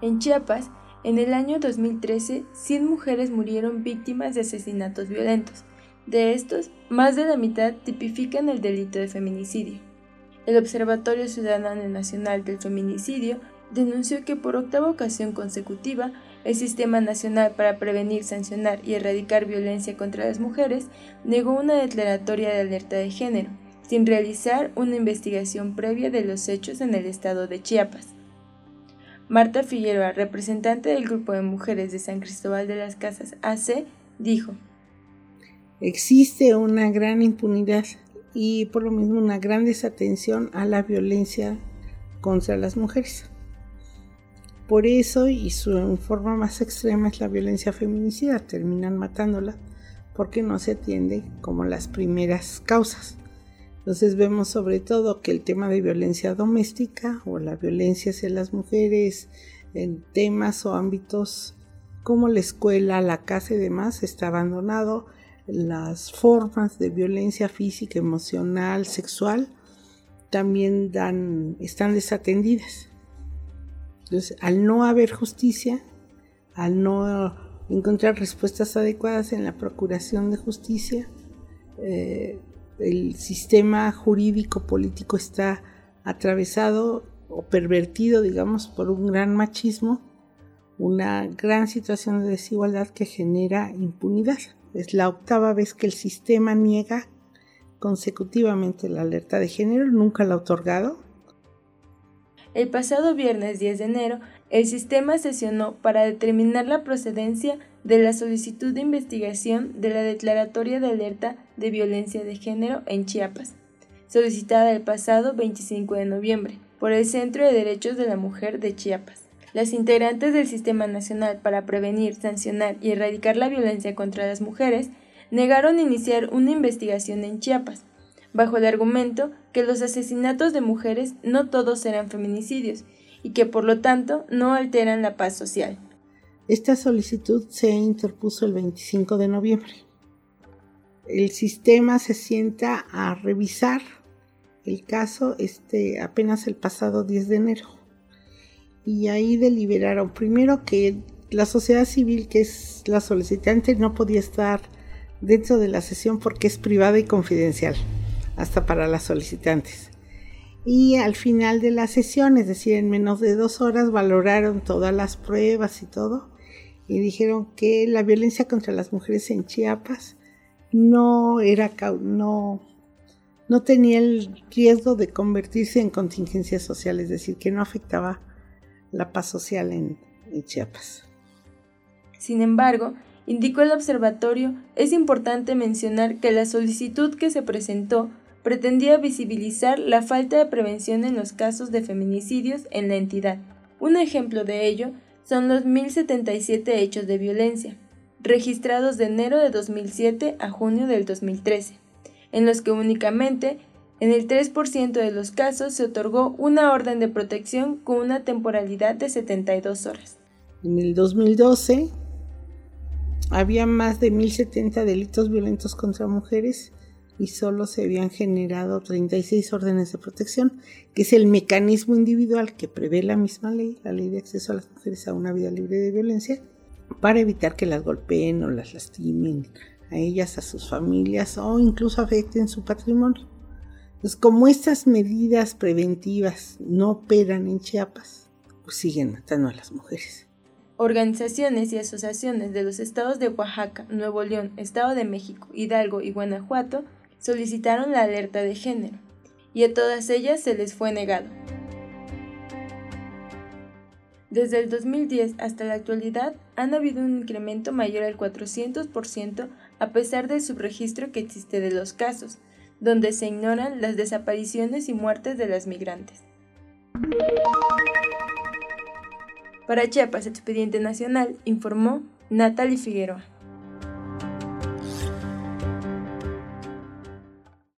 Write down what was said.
En Chiapas, en el año 2013, 100 mujeres murieron víctimas de asesinatos violentos. De estos, más de la mitad tipifican el delito de feminicidio. El Observatorio Ciudadano Nacional del Feminicidio denunció que por 8ª ocasión consecutiva, el Sistema Nacional para Prevenir, Sancionar y Erradicar Violencia contra las Mujeres negó una declaratoria de alerta de género, sin realizar una investigación previa de los hechos en el estado de Chiapas. Marta Figueroa, representante del Grupo de Mujeres de San Cristóbal de las Casas AC, dijo: existe una gran impunidad y por lo mismo una gran desatención a la violencia contra las mujeres. Por eso, y su forma más extrema es la violencia feminicida, terminan matándola porque no se atiende como las primeras causas. Entonces vemos sobre todo que el tema de violencia doméstica o la violencia hacia las mujeres en temas o ámbitos como la escuela, la casa y demás está abandonado. Las formas de violencia física, emocional, sexual también están desatendidas. Entonces, al no haber justicia, al no encontrar respuestas adecuadas en la procuración de justicia, el sistema jurídico político está atravesado o pervertido, digamos, por un gran machismo, una gran situación de desigualdad que genera impunidad. Es la 8ª vez que el sistema niega consecutivamente la alerta de género, nunca la ha otorgado. El pasado viernes 10 de enero, el sistema sesionó para determinar la procedencia de la solicitud de investigación de la declaratoria de alerta de violencia de género en Chiapas, solicitada el pasado 25 de noviembre por el Centro de Derechos de la Mujer de Chiapas. Las integrantes del Sistema Nacional para Prevenir, Sancionar y Erradicar la Violencia contra las Mujeres negaron iniciar una investigación en Chiapas, bajo el argumento que los asesinatos de mujeres no todos eran feminicidios y que por lo tanto no alteran la paz social. Esta solicitud se interpuso el 25 de noviembre. El sistema se sienta a revisar el caso apenas el pasado 10 de enero. Y ahí deliberaron primero que la sociedad civil, que es la solicitante, no podía estar dentro de la sesión porque es privada y confidencial, hasta para las solicitantes. Y al final de la sesión, es decir, en menos de 2 horas, valoraron todas las pruebas y todo, y dijeron que la violencia contra las mujeres en Chiapas no tenía el riesgo de convertirse en contingencia social, es decir, que no afectaba la paz social en Chiapas. Sin embargo, indicó el observatorio, es importante mencionar que la solicitud que se presentó pretendía visibilizar la falta de prevención en los casos de feminicidios en la entidad. Un ejemplo de ello son los 1.077 hechos de violencia, registrados de enero de 2007 a junio del 2013, en los que únicamente en el 3% de los casos se otorgó una orden de protección con una temporalidad de 72 horas. En el 2012 había más de 1.070 delitos violentos contra mujeres y solo se habían generado 36 órdenes de protección, que es el mecanismo individual que prevé la misma ley, la ley de acceso a las mujeres a una vida libre de violencia, para evitar que las golpeen o las lastimen a ellas, a sus familias o incluso afecten su patrimonio. Entonces, como estas medidas preventivas no operan en Chiapas, pues siguen matando a las mujeres. Organizaciones y asociaciones de los estados de Oaxaca, Nuevo León, Estado de México, Hidalgo y Guanajuato solicitaron la alerta de género, y a todas ellas se les fue negado. Desde el 2010 hasta la actualidad han habido un incremento mayor al 400% a pesar del subregistro que existe de los casos, donde se ignoran las desapariciones y muertes de las migrantes. Para Chiapas Expediente Nacional, informó Natalie Figueroa.